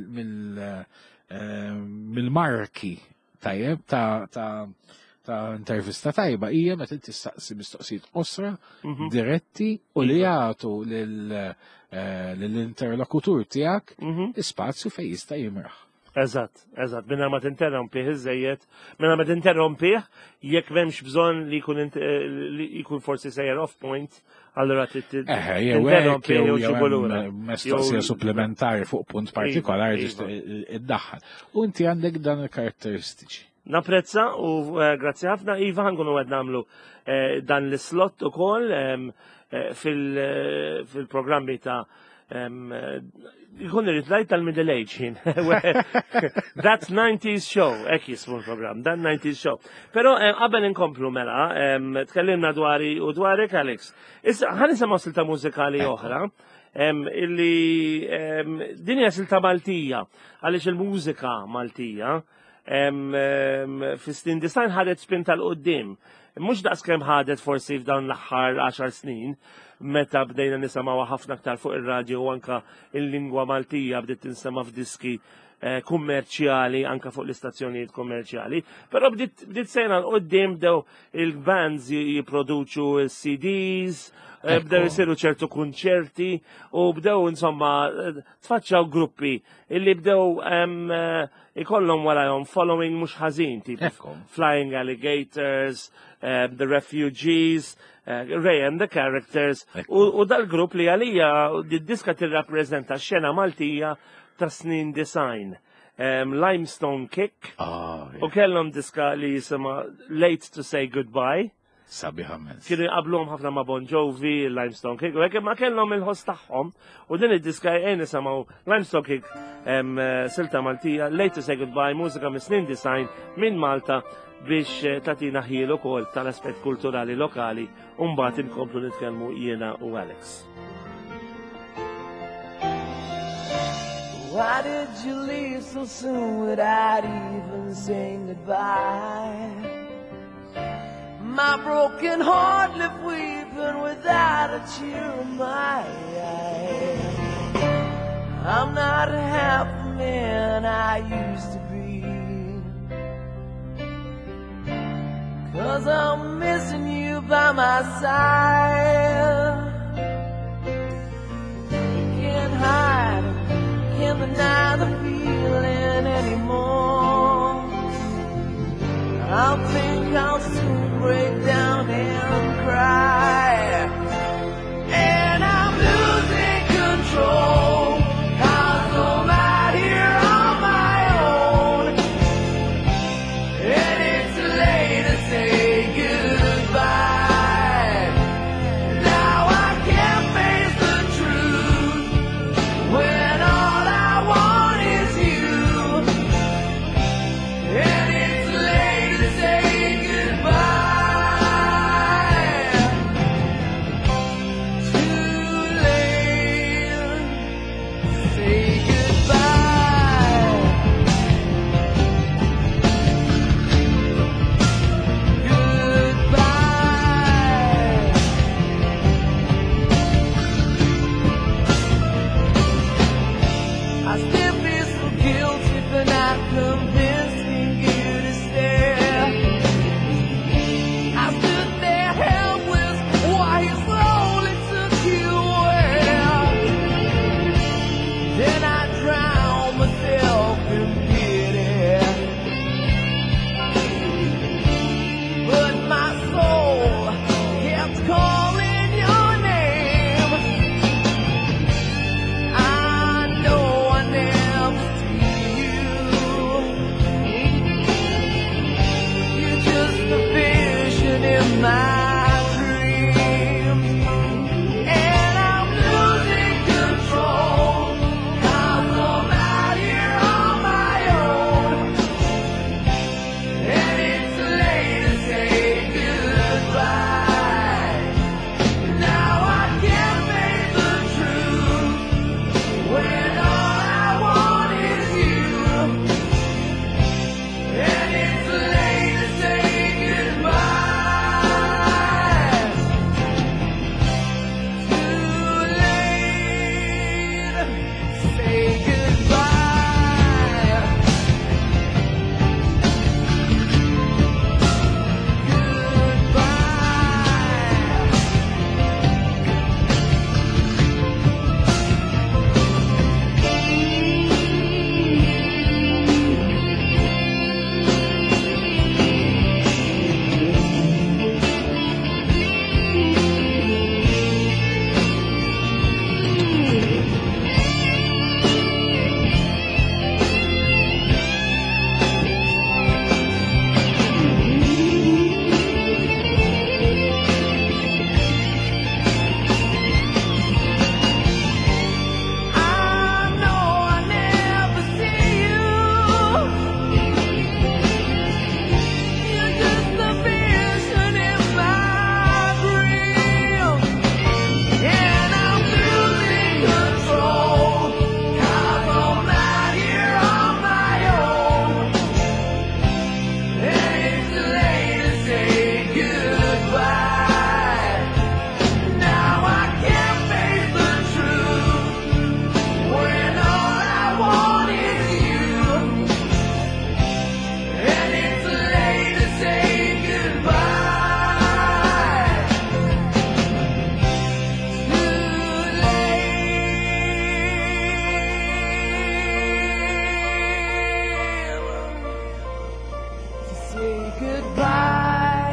mill-marki tajjeb ta' intervista tajba hija meta inti tistaqsi mistoqsijiet qosra, diretti u li jagħtu lill-interlokutur tiegħek ispazju fejn jista' jimraħ. Eżatt, minna ma tinterrompih iżejjed, minna ma tinterrompih jekk m'hemmx bżonn li jkun forsi sejjer off point, allura tinterrompih jew ġibulura. Mistoqsija supplementari fuq punt partikolari iddaħħal. U inti għandek dan il-karatteristiċi. Naprezza u grazzi ħafna Iva ħankunu għed namlu dan l-slot ukoll fil-programmi ta' jkun irrid tal-middle age ħin. That 90s show, ek jismu l-program, that 90s show. Pero qabel inkomplu mela, tkellimna dwari u dwarek Alex. Issa ħan nisimgħu silta mużikali oħra. Illi din hija silta Maltija, għaliex il-mużika Maltija fis-snin design ħadet spin tal-qoddim. Mhux daqskemm ħadet forsi f'dawn l-aħħar 10 snin, meta bdejna nisimgħu ħafna aktar fuq ir-radju u anka il-lingwa Maltija bdiet tinsema f'diski kummerċjali anka fuq l-istazzjonijiet kummerċjali, però bdiet sejna l-qoddim bdew il-bands jipproduċu CDs, bdew jisiru ċertu kunċerti u bdew insomma tfaċċaw gruppi illi bdew ikollhom warahom following mhux ħażin tipo Flying Alligators, The Refugees, Ray and the Characters u dal-grupp li għalija d-diska tirrappreżenta x-xena Maltija ta' snin design. Limestone Kick u kellhom diska li jisimha Late to Say Goodbye. Sabi ħammens. Kienu qablhom ħafna ma' Bon Jovi, Limestone Kick, u hekk ma kellhom il-ħoss tagħhom u din id-diska nisimgħu Limestone Kick silta Maltija, Late to Say Goodbye, mużika mis snin design minn Malta biex tatina ħiel ukoll tal-aspett kulturali lokali u mbagħad inkomplu nitkellmu jiena u Alex. Why did you leave so soon without even saying goodbye? My broken heart left weeping without a tear in my eye. I'm not half the man I used to be, 'cause I'm missing you by my side. You can't hide, can't deny the feeling anymore. I think I'll soon break down and cry, and I'm losing control, 'cause I'm out here on my own, and it's late to say goodbye. Now I can't face the truth when all I want say goodbye.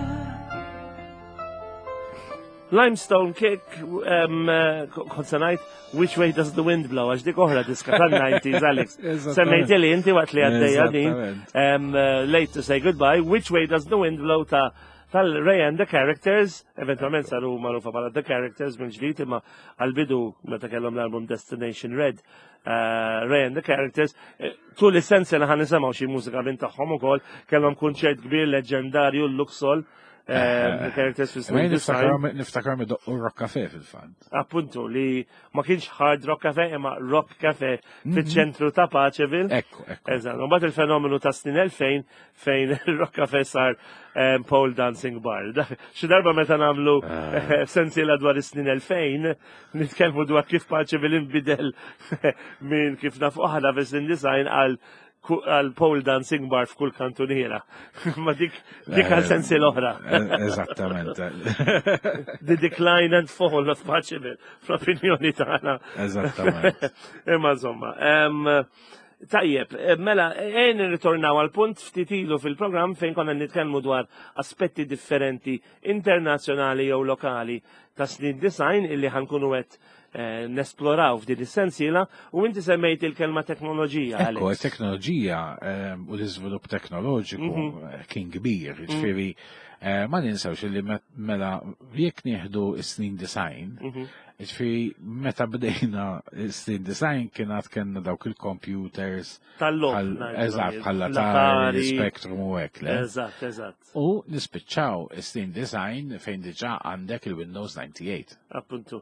Limestone Kick, konsanajt, Which Way Does the Wind Blow, għax dik oħra diska tan-90s, Alex. Semmejtili inti waqt li għaddejja din, Late to Say Goodbye, Which Way Does the Wind Blow tal-Ray and the Characters, eventualment saru marufa bħala The Characters minn ġdid imma għal-bidu meta kellhom l-album Destination Red, Ray and the Characters, tul is-sensi li ħan nisimgħu xi mużika minn tagħhom ukoll, kellhom kunċert kbir leġendarju l-Luxol. The Characters fil niftakar me doqqu Rock Cafe fil-fond. Appuntu li ma kienx hard rock cafe imma rock cafe fil-ċentru ta' Paċeville. Ekku. Eżatt, u mbagħad il-fenomenu ta' snin 2000 fejn il-rock cafe sar pole dancing bar. Xi darba meta nagħmlu sensiela dwar is-snin 2000 nitkellmu dwar kif Paċeville inbidel minn kif nafu aħna fis-sin design għal pole dancing bar f'kull kantuniera. Ma dik għal sensi l-oħra. Eżattament. The decline and fall of Paċeville, fl-opinjoni tagħna. Eżattament. Imma insomma. Tajjeb, mela, nirritornaw għal punt ftit ilu fil-programm fejn konna nitkellmu dwar aspetti differenti internazzjonali jew lokali ta' snin design illi ħankunu qed nesploraw f'din is-sensiela u inti semmejt il-kelma teknoloġija. Ekku, teknoloġija u l-iżvilupp teknoloġiku kien kbir, ġifieri ma ninsawx li mela jekk nieħdu s-snin design, ġifieri meta bdejna s-snin design kienet kellna dawk il-computers eżatt bħal Atari, Spectrum u hekk. Eżatt. U nispiċċaw is-snin design fejn diġà għandek il-Windows 98. Appuntu.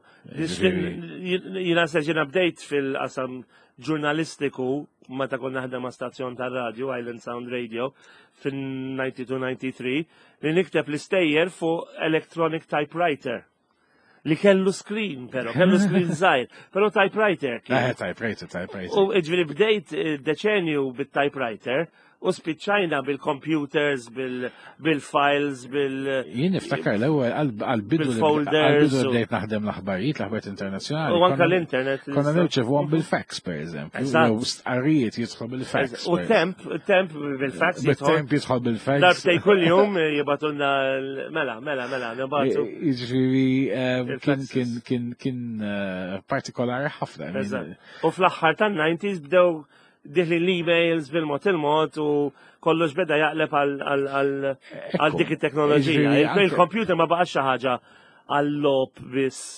Jina seġina bdejt fil-qasam ġurnalistiku meta konna naħdem ma' stazzjon tar-radju, Island Sound Radio, fin-92-93, li nikteb l-istejjer fuq electronic typewriter. Li kellu screen, kellu screen żgħir, però typewriter. Typewriter. U ġifieri bdejt deċenju bit-typewriter u spiċċajna bil-computers, bil-files, Jien niftakar l-ewwel għal-bidu bdejt naħdem l-aħbarijiet internazzjonali. U anke l-internet. Konna nirċevuhom bil-fax, pereżempju. Stqarrijiet jidħol bil-fax. U temp bil-fax. Temp jidħol bil-fax. Darbtej kuljum jibatulna mela, nibatu. Jiġifieri kien partikolari ħafna. U fl-aħħar tan-90s bdew diħli l-emails bil-mod il-mod u kollox beda jaqleb għal dik it-teknoloġija. Il-computer ma baqax xi ħaġa għall-lob biss.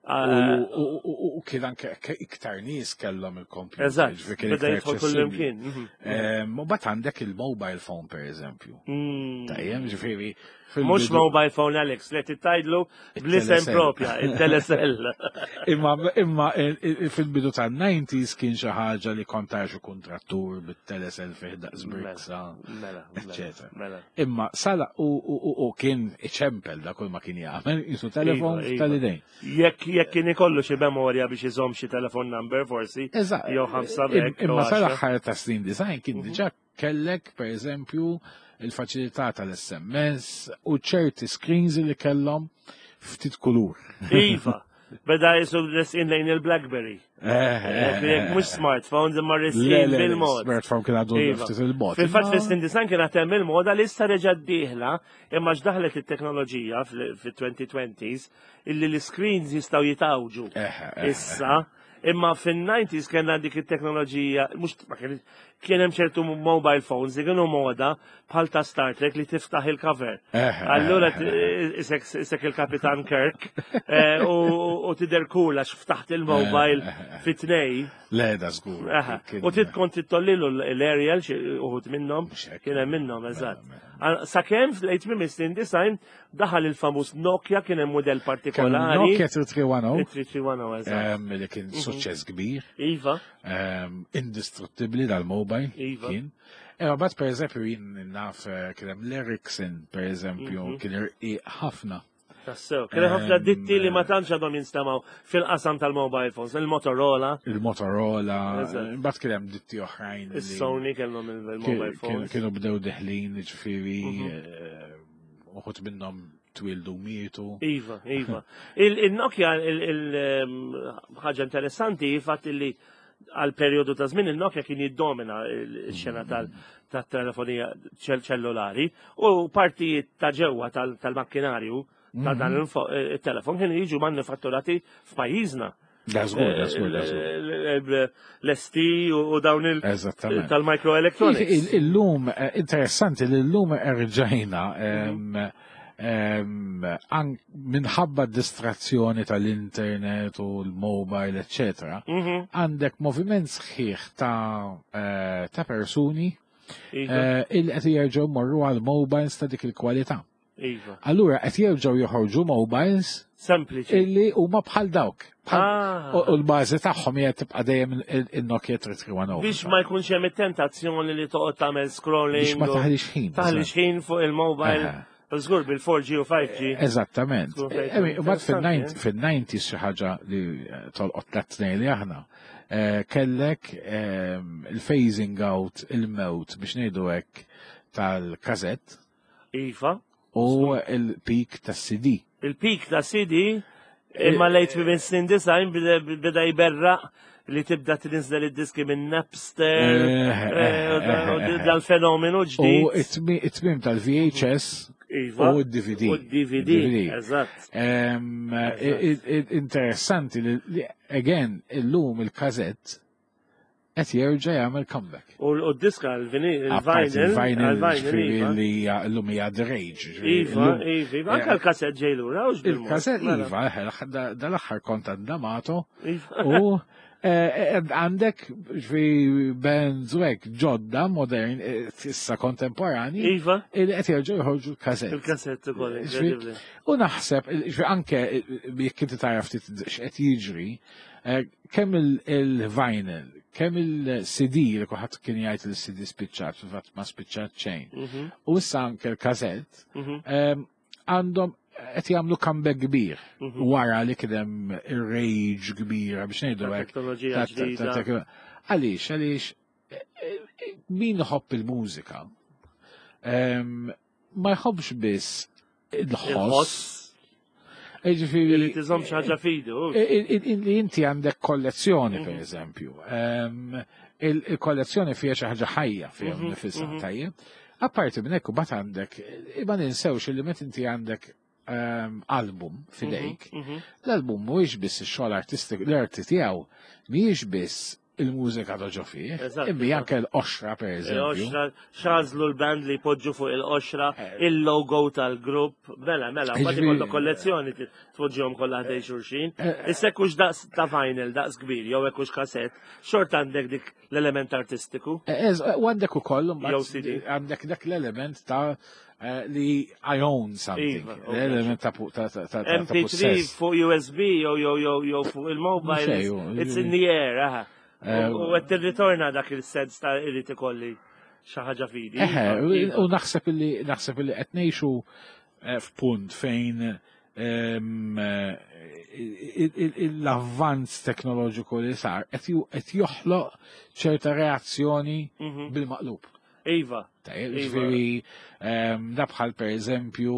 U kien anke iktar nies kellhom il-computer. Eżatt, beda jidħol kullimkien. U bat għandek il-mobile phone pereżempju. Tajjem, ġifieri. Mhux mobile phone, Alex, li titajdlu bl-isem propja, il-telesell. Imma fil-bidu tan-90s kien xi ħaġa li kontax kontrattur bit-telesell fih daqs briksa, eċetera. Imma sala u kien iċempel da kull ma kien jagħmel, isu telefon tal-idejn. Jekk kien ikollu xi memorja biex iżomm xi telefon number forsi. Jew ħamsa bek. Imma sal-aħħar ta' snin design kien diġà kellek pereżempju il-faċilità tal-SMS u ċerti screens li kellhom ftit kulur. Iva, beda jisu resqin lejn il-BlackBerry. Mux smartphones imma resqin bil-mod. Smartphone kien għadu ftit il-mod. Fil-fatt fil-snin design kien għatem il-moda li issa reġa' d-dieħla imma ġdaħlet il-teknoloġija fil-2020s illi l-screens jistaw jitawġu. Issa, imma fin-90s kena dik it-teknoloġija, kien hemm ċertu mobile phones li kienu moda bħal ta' Star Trek li tiftaħ il-cover. Allura isek il-Kapitan Kirk u tidher cool għax ftaħt il-mobile fit-tnej. Le, da żgur. U tidkun tittollilu l-aerial uħud minnhom, kien hemm minnhom eżatt. Sakemm fl-8 minn design daħal il-famuż Nokia kien hemm modell partikolari. Nokia 3310. 3310 eżatt. Li kien suċċess kbir. Iva. Indistruttibbli dal-mobile. Kien. Bat per eżempju jien naf kien hemm l-Ericsson per eżempju kien irqiq ħafna. Tassew, kien ħafna ditti li ma tantx għadhom jinstamaw fil-qasam tal-mobile phones, il-Motorola. Bat kien hemm ditti oħrajn. Is-Sony kellhom il-mobile phones. Kienu bdew deħlin, ġifieri uħud minnhom twildu mietu. Iva. Il-Nokia, ħaġa interessanti, fatt li għal periodu ta' żmien il-Nokia kien jiddomina x-xena tat-telefonija ċellulari u partijiet ta' ġewwa tal-makkinarju ta' dan il-telefon kienu jiġu manifatturati f'pajjiżna. L-ST u dawn tal-microelectronics. Illum, interessanti li l-lum erġajna minħabba distrazzjoni tal-internet u l-mobile, etc. Għandek moviment sħiħ ta' persuni il-qed jerġgħu morru għal mobiles ta' dik il-kwalità. Allura qed jerġgħu joħorġu mobiles sempliċi illi huma bħal dawk. U l-bażi tagħhom hija tibqa' dejjem il-Nokia 3310. Biex ma jkunx hemm it-tentazzjoni li toqgħod tagħmel scrolling. Biex ma taħlix ħin. Taħlix ħin fuq il-mobile. Żgur bil-4G u 5G. Eżattament. Bad fil-90s xi ħaġa li tolqot tlet-tnejn li aħna. Kellek il-phasing out il-mewt biex ngħidu hekk tal-kazett. Iva. U il-peak tas-CD. Il-peak tas-CD imma lejt minn snin design bida jiberraq li tibda tinżel id-diski minn Napster dal-fenomenu ġdid. U it-tmim tal-VHS u d-DVD. U d-DVD, eżatt. Interessanti li, again, illum il-kazett qed jerġa' jagħmel comeback. U d-diska il-vinyl li llum hija the rage. Iva, anke l-kassett ġej lura. Il-kassett iva, dal-aħħar kont għandamato u għandek bands ġodda, modern, issa kontemporani, il qed jerġgħu jħorġu l-kassett. Il-kassett ukoll, incredibbli. U naħseb, anke jekk inti taraf x'qed jiġri, kemm il-vinyl, kemm il-CD li kulħadd kien jgħid il-CD spiċċat, fil-fatt ma spiċċat xejn. U issa anke l-kassett għandhom qed jagħmlu comeback kbir wara li kien hemm ir-rage kbira biex ngħidu hekk. Għaliex min iħobb il-mużika ma jħobbx biss il-ħoss. Li tiżomm xi ħaġa fidu. Inti għandek kollezzjoni pereżempju. Il-kollezzjoni fiha xi ħaġa ħajja fiha nifisha tajjeb. Apparti minn hekk mbagħad għandek ma ninsewx li meta inti għandek album fidejk, l-album mhuwiex biss ix-xogħol artistiku, l-arti tiegħu mhijiex biss il-mużika toġo fih, imma anke l-qoxra pereżempju. Xażlu l-band li jpoġġu fuq il-qoxra, il-logo tal-grupp, mela, mbagħad ikollok kollezzjoni tpoġġihom kollha ħdej xulxin. Issa hekk daqs ta' vinyl, daqs kbir, jew hekk kassett, xort għandek dik l-element artistiku. U għandek ukoll għandek dak l-element ta' li I own something. L-element ta' MP3 fuq USB jew fuq il-mobile, it's in the air, U għed t-ritorna dak il-sens ta' irrit ikolli xaħġa fidi. U naħseb li qed ngħixu f'punt fejn l-avvanz teknoloġiku li sar qed joħloq ċerta reazzjoni bil-maqlub. Iva. Ġifieri da bħal pereżempju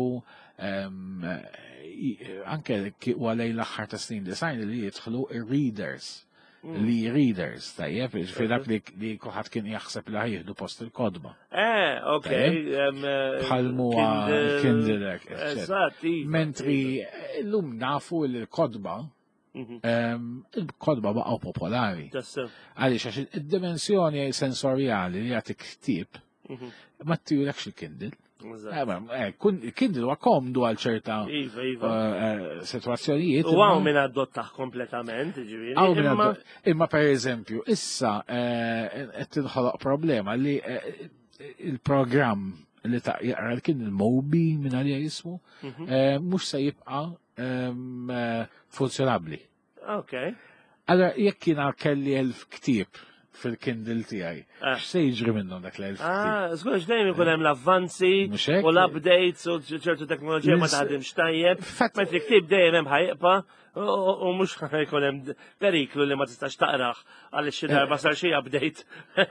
anke għalej l-aħħar ta' snin design li jidħlu ir-readers. Li readers, tajjeb, dak li kuħat kien jaħseb li ħajjieħdu post il-kodba. Ok. Bħalmuha Kindle, mentri l-lum nafu il-kodba, il-kodba baqgħu popolari. Għaliex għax id-dimensjoni sensorjali li għatik ktib, ma tijulekx il-Kindle. Kindle huwa komdu għal ċerta situazzjonijiet. U għaw minn adottaħ kompletament, imma per eżempju, issa qed tinħoloq problema li il-programm li ta' jaqra l-Kindle Mobi minn għalija jismu, mhux se jibqa' funzjonabbli. Allora jekk jiena kelli 1000 ktieb fil-Kindle tiegħi. X'se jiġri minnhom dak l-1000 ktieb? Żgurx dejjem ikun hemm l-avvanzi u l-updates u ċertu teknoloġija ma taħdimx tajjeb. Mentri ktieb dejjem hemm ħajqpa u mhux jkun hemm periklu li ma tistax taqrah għaliex xi darba sar xi update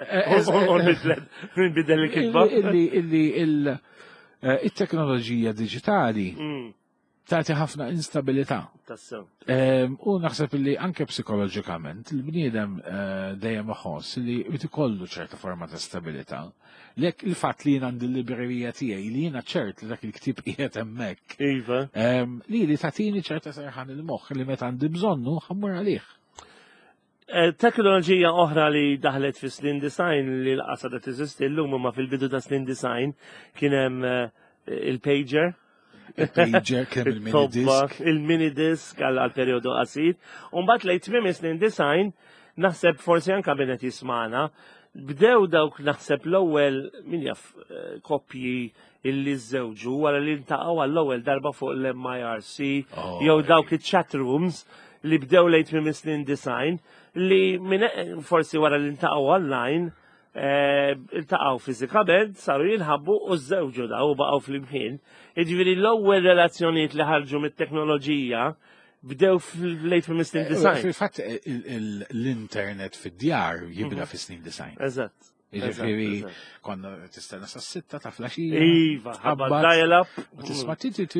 u nbidel il-kitba. Il-teknoloġija diġitali tagħti ħafna instabilità. Tassew. U naħseb li anke psikoloġikament il-bniedem dejjem iħoss li qed ikollu ċerta forma ta' stabilità. Lek il-fatt li jien għandi l-librerija tiegħi li jiena ċert li dak il-ktieb qiegħed hemmhekk. Iva. Li tagħtini ċerta serħan il-moħħ li meta għandi bżonnu ħammur għalih. Teknoloġija oħra li daħlet fi snin design li l-qasada tiżisti llum ma fil-bidu ta' snin design kien hemm il-pager. Il-pager kemm il-mini-disk. Il-mini-disk għal-periodu qasir. Mbagħad lejn tmiem snin design naħseb forsi anke min qed jismana bdew dawk naħseb l-ewwel min jaf koppji illi żewġu wara li ntaqgħu għall-ewwel darba fuq l-MIRC jew dawk iċ-chat rooms li bdew lejn tmiem snin design li forsi wara li ntaqgħu online iltaqgħu fiżikament saru jinħabbu u żewġu daw u baqgħu flimkien. Jiġifieri l-ewwel relazzjonijiet li ħarġu mit-teknoloġija bdew lejn tmiem snin design. Fil-fatt l-internet fid-djar jibda fi snin design. Eżatt. Jiġifieri konna tistenna sa' 6 ta' flaxija. Iva, ħabba dial-up. Tisma'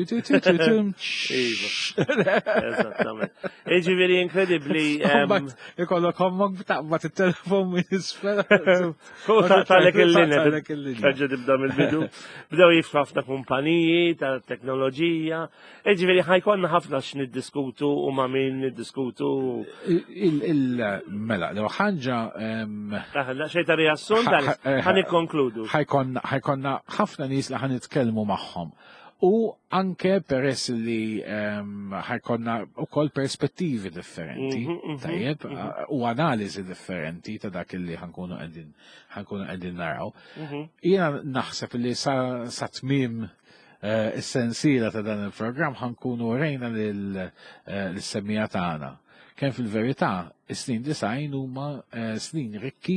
Eżattament. Jiġifieri inkredibbli. Ikollok hommok taqbad it-telefon minn isfel. Talek il-linja. Ħaġa tibda mill-bidu. Bdew jiftu ħafna kumpaniji ta' teknoloġija. Jiġifieri ħajkonna ħafna x'niddiskutu u ma' min niddiskutu. Mela, lew ħaġa xejn ta' riassun ħan ikkonkludu. ħajkonna ħafna nies li ħan nitkellmu magħhom. U anke peress li ħajkonna ukoll perspettivi differenti, tajjeb, u analiżi differenti ta' dak li ħankunu qegħdin naraw. Jiena naħseb li sa tmiem is-sensiela ta' dan il-programm ħankunu rejna lis-semmija tagħna. Kemm fil-verità is-snin design huma snin rikki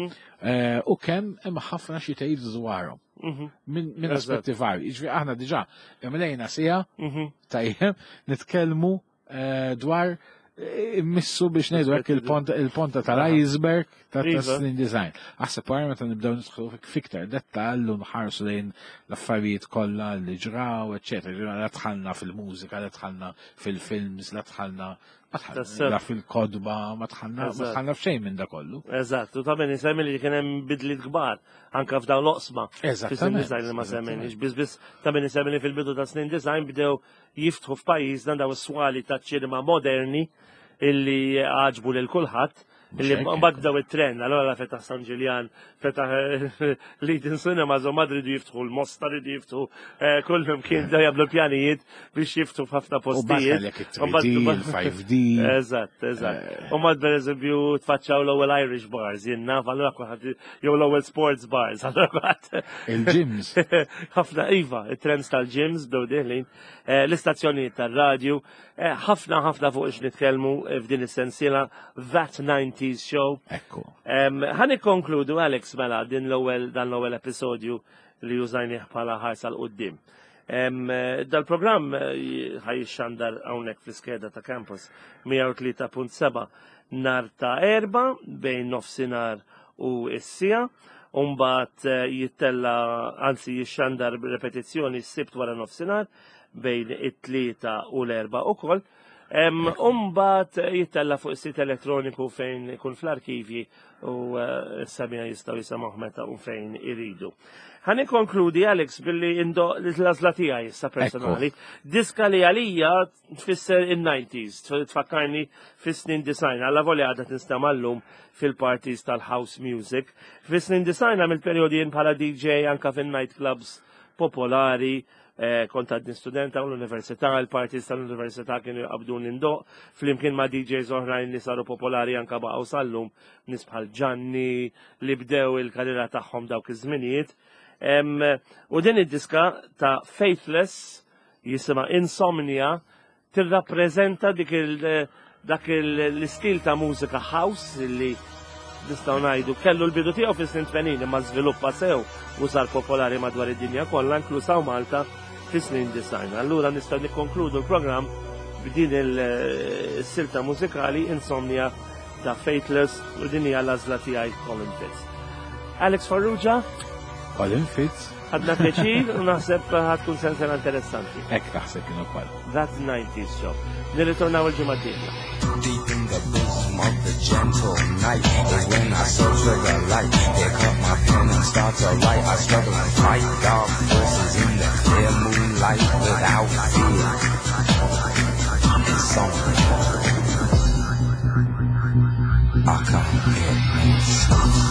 u kemm hemm ħafna xi tgħid dwarhom. Minn aspetti varji. Jiġri aħna diġà imlejna sija tajjeb nitkellmu dwar immissu biex ngħidu hekk il-ponta tal-iceberg tas-snin design. Aħseb wara meta nibdew nidħlu fiktar dettall u nħarsu lejn l-affarijiet kollha li ġraw, eċċetera. La dħalna fil-mużika, la dħalna fil-films, la dħalna la fil-kodba, ma tħanna f'xejn minn da kollu. Eżatt, u ta' min isemmi li kien hemm bidliet kbar anke f'dawn l-oqsma. Fis-snin design li ma semmejniex. Biss ta' min isemmi li fil-bidu ta' snin design bdew jiftħu f'pajjiżna daw is-swali ta' ċinema moderni illi għaġbu lil kulħadd. Illi mbagħad bdew it-tren, allora fetaħ San Ġiljan, fetaħ Leading Cinemas u Madrid jiftħu l-Mostar jiftħu kullhom kien jagħmlu l-pjanijiet biex jiftħu f'ħafna postijiet. Il-5D. Eżatt. U mbagħad pereżempju tfaċċaw l-ewwel Irish bars, jien naf allura kulħadd jew l-ewwel sports bars, allura kulħadd. Il-gyms. Ħafna iva, it-trends tal-gyms bdew deħlin, l-istazzjonijiet tar-radju, ħafna fuq ix nitkellmu f'din is-sensiela That 90s Show. Ekku. Ħan ikkonkludu Alex mela dan l-ewwel episodju li użajnih bħala ħarsa l-qudiem. Dal-programm ħajxandar hawnhekk fl-iskeda ta' campus 103.7 nhar ta' erba' bejn nofsinhar u s-sija. Mbagħad jittella anzi jixxandar repetizzjoni s-sibt wara nofsinhar bejn it-3 u l-4 ukoll. Mbagħad jittella fuq is-sit elettroniku fejn ikun fl-arkivji u s-samija jistgħu jisimgħuh meta u fejn iridu. Ħan ikkonkludi Alex billi l-għażla tiegħi issa personali. Diska li għalija tfisser in-90s, tfakkarni fis-snin design, alla volja għadha tinstema' llum fil-parties tal-house music. Fis-snin design għamil perjodi bħala DJ anke fin-night clubs popolari. Kont għadni studenta u l-università, il-parties tal-università kienu jqabdu nindoq, flimkien ma' DJs oħrajn li saru popolari anka baqgħu sallum, nies bħal Ġanni li bdew il-karriera tagħhom dawk iż-żminijiet. U din id-diska ta' Faithless jisimha Insomnia tirrappreżenta dak l-istil ta' mużika house li nistgħu ngħidu kellu l-bidu tiegħu fis-snin 80 imma żviluppa sew u sar popolari madwar id-dinja kollha inklusa Malta fis-snin design. Allura nistgħu nikkonkludu l-programm b'din il-silta mużikali Insomnia ta' Faithless u din hija l-għażla tiegħi Colin Fitz. Alex Farrugia? Colin Fitz. Għadna pjaċir u naħseb ħatkun sensera interessanti. Ek taħseb kienu kwal. That 90s show. Nirritornaw il-ġumattina. Deep in the bosom of the gentle night is when I search for the light. Pick up my pen and start to write. I struggle and fight dark forces in the clear moonlight without fear. Insomnia. I can't get no sleep.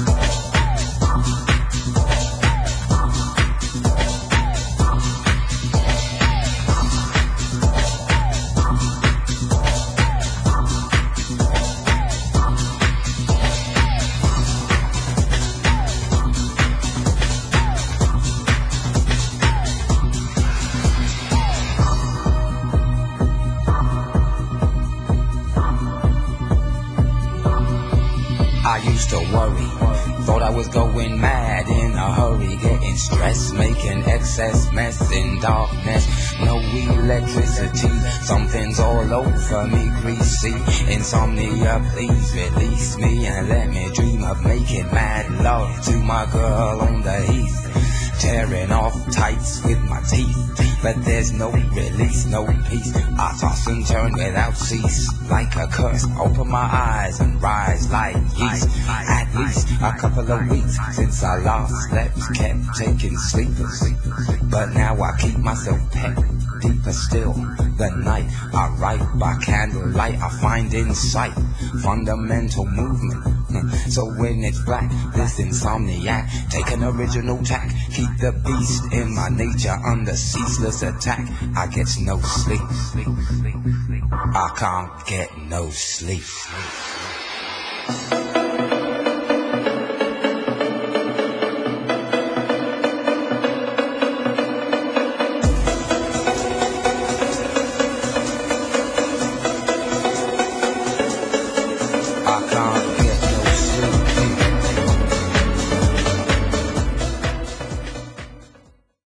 I used to worry, thought I was going mad in a hurry, getting stressed, making excess mess in darkness. No electricity, something's all over me, greasy. Insomnia, please release me and let me dream of making mad love to my girl on the heath, tearing off tights with my teeth. But there's no release, no peace. I toss and turn without cease, like a curse. Open my eyes and rise like yeast. At least a couple of weeks since I last slept, kept taking sleepers. But now I keep myself pet. Deeper still, the night I write by candlelight. I find insight, fundamental movement. So when it's black, this insomniac, take an original tack. Keep the beast in my nature under ceaseless attack. I get no sleep. I can't get no sleep.